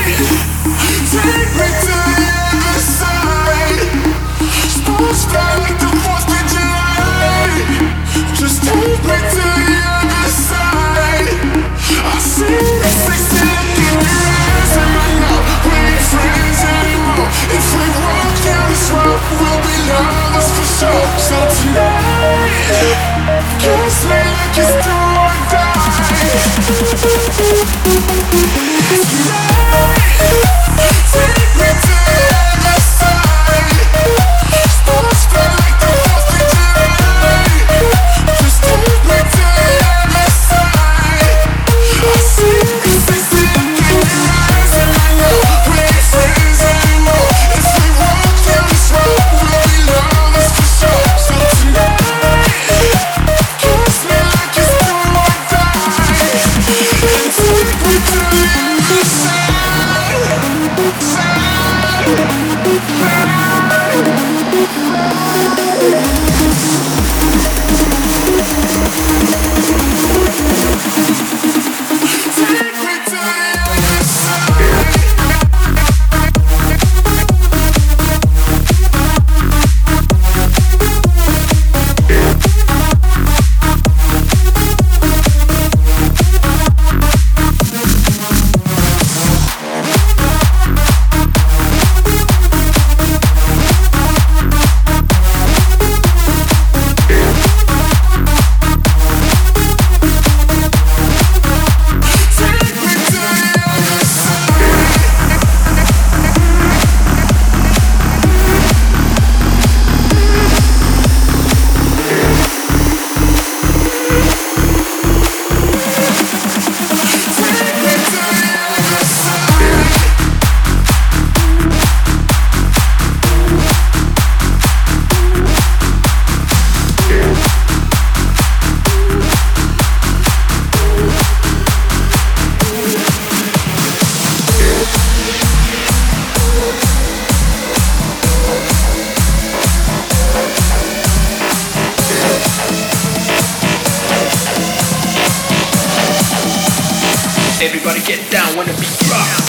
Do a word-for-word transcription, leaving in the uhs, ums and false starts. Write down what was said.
Take me to the other side. Sports fly like the fourth of July. Just take me to the other side. I see the sexy look in your eyes, and I know we ain't friends anymore. If we walk down this road, we'll be lovers for sure. So tonight, kiss me like it's do or die. Tonight, take me to the other side. Sports fly like the fourth of July. Just take me to the other side. I see the sexy look in your eyes, and I know we ain't friends anymore. If we walk down this road, we'll be lovers for sure. So tonight, kiss me like it's do or die, and take me to the other side. Take me to the other side. Everybody get down when the beat drops.